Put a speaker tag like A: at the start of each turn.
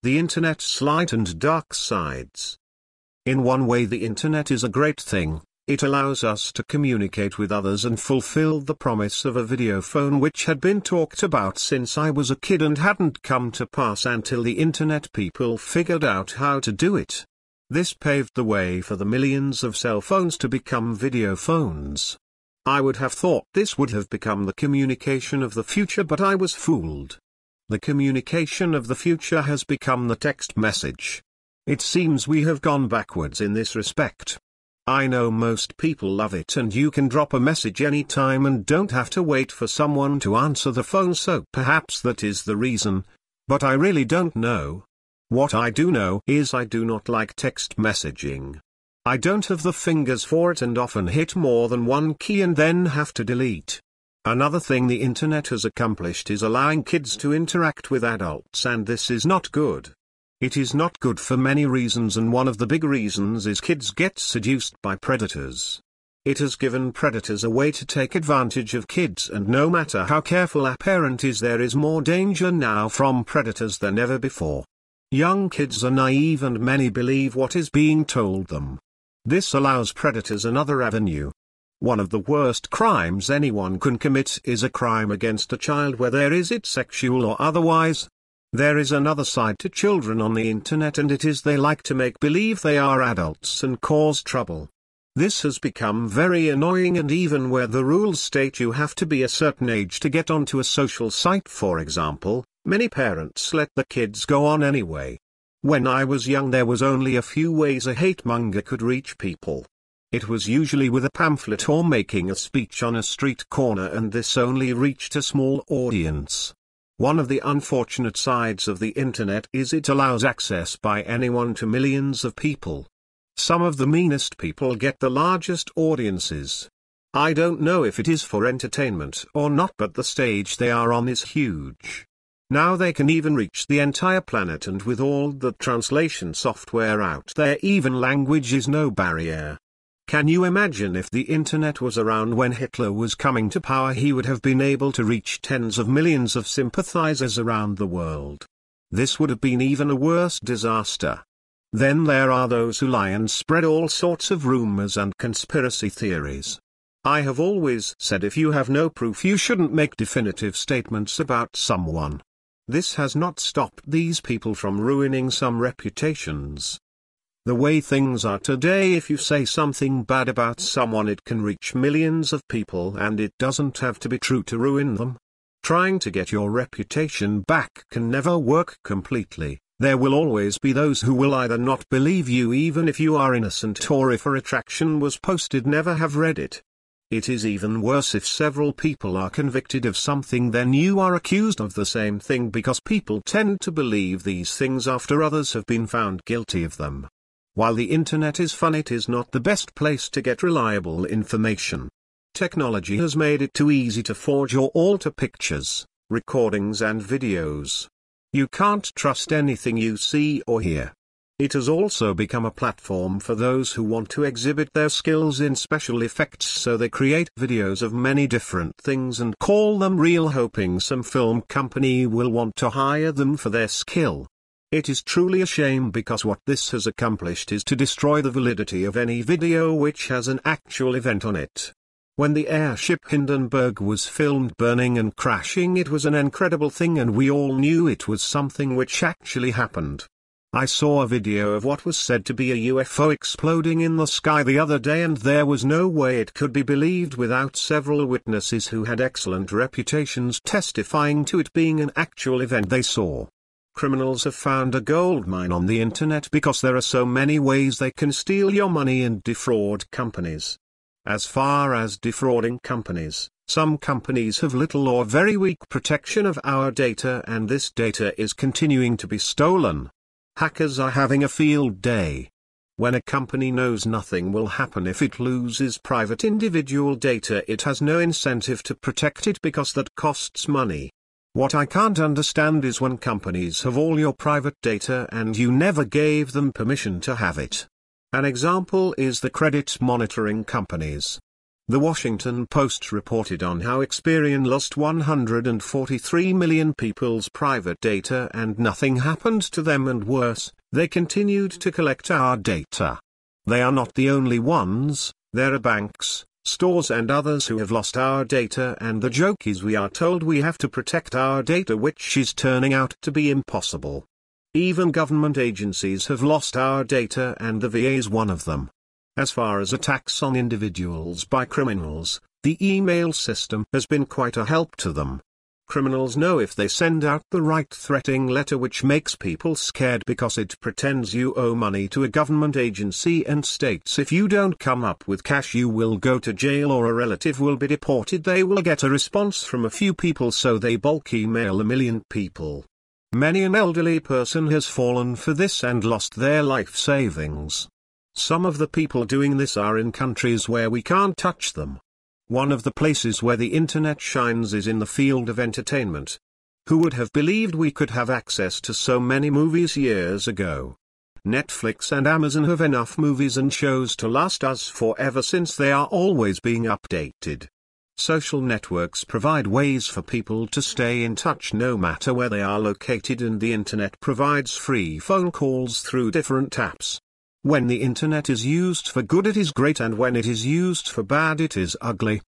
A: The Internet's light and dark sides. In one way the Internet is a great thing. It allows us to communicate with others and fulfill the promise of a video phone which had been talked about since I was a kid and hadn't come to pass until the Internet people figured out how to do it. This paved the way for the millions of cell phones to become video phones. I would have thought this would have become the communication of the future, but I was fooled. The communication of the future has become the text message. It seems we have gone backwards in this respect. I know most people love it and you can drop a message anytime and don't have to wait for someone to answer the phone, so perhaps that is the reason, but I really don't know. What I do know is I do not like text messaging. I don't have the fingers for it and often hit more than one key and then have to delete. Another thing the Internet has accomplished is allowing kids to interact with adults, and this is not good. It is not good for many reasons, and one of the big reasons is kids get seduced by predators. It has given predators a way to take advantage of kids, and no matter how careful a parent is, there is more danger now from predators than ever before. Young kids are naive and many believe what is being told them. This allows predators another avenue. One of the worst crimes anyone can commit is a crime against a child, whether is it sexual or otherwise. There is another side to children on the Internet, and it is they like to make believe they are adults and cause trouble. This has become very annoying, and even where the rules state you have to be a certain age to get onto a social site, for example, many parents let the kids go on anyway. When I was young there was only a few ways a hate monger could reach people. It was usually with a pamphlet or making a speech on a street corner, and this only reached a small audience. One of the unfortunate sides of the Internet is it allows access by anyone to millions of people. Some of the meanest people get the largest audiences. I don't know if it is for entertainment or not, but the stage they are on is huge. Now they can even reach the entire planet, and with all the translation software out there, even language is no barrier. Can you imagine if the Internet was around when Hitler was coming to power? He would have been able to reach tens of millions of sympathizers around the world. This would have been even a worse disaster. Then there are those who lie and spread all sorts of rumors and conspiracy theories. I have always said if you have no proof you shouldn't make definitive statements about someone. This has not stopped these people from ruining some reputations. The way things are today, if you say something bad about someone it can reach millions of people, and it doesn't have to be true to ruin them. Trying to get your reputation back can never work completely. There will always be those who will either not believe you even if you are innocent, or if a retraction was posted never have read it. It is even worse if several people are convicted of something, then you are accused of the same thing, because people tend to believe these things after others have been found guilty of them. While the Internet is fun, it is not the best place to get reliable information. Technology has made it too easy to forge or alter pictures, recordings and videos. You can't trust anything you see or hear. It has also become a platform for those who want to exhibit their skills in special effects, so they create videos of many different things and call them real, hoping some film company will want to hire them for their skill. It is truly a shame, because what this has accomplished is to destroy the validity of any video which has an actual event on it. When the airship Hindenburg was filmed burning and crashing, it was an incredible thing and we all knew it was something which actually happened. I saw a video of what was said to be a UFO exploding in the sky the other day, and there was no way it could be believed without several witnesses who had excellent reputations testifying to it being an actual event they saw. Criminals have found a goldmine on the Internet because there are so many ways they can steal your money and defraud companies. As far as defrauding companies, some companies have little or very weak protection of our data, and this data is continuing to be stolen. Hackers are having a field day. When a company knows nothing will happen if it loses private individual data, it has no incentive to protect it because that costs money. What I can't understand is when companies have all your private data and you never gave them permission to have it. An example is the credit monitoring companies. The Washington Post reported on how Experian lost 143 million people's private data and nothing happened to them, and worse, they continued to collect our data. They are not the only ones. There are banks, stores and others who have lost our data, and the joke is we are told we have to protect our data, which is turning out to be impossible. Even government agencies have lost our data, and the VA is one of them. As far as attacks on individuals by criminals, the email system has been quite a help to them. Criminals know if they send out the right threatening letter, which makes people scared because it pretends you owe money to a government agency and states if you don't come up with cash you will go to jail or a relative will be deported, they will get a response from a few people, so they bulk email a million people. Many an elderly person has fallen for this and lost their life savings. Some of the people doing this are in countries where we can't touch them. One of the places where the internet shines is in the field of entertainment. Who would have believed we could have access to so many movies years ago? Netflix and Amazon have enough movies and shows to last us forever, since they are always being updated. Social networks provide ways for people to stay in touch no matter where they are located, and the internet provides free phone calls through different apps. When the internet is used for good it is great, and when it is used for bad it is ugly.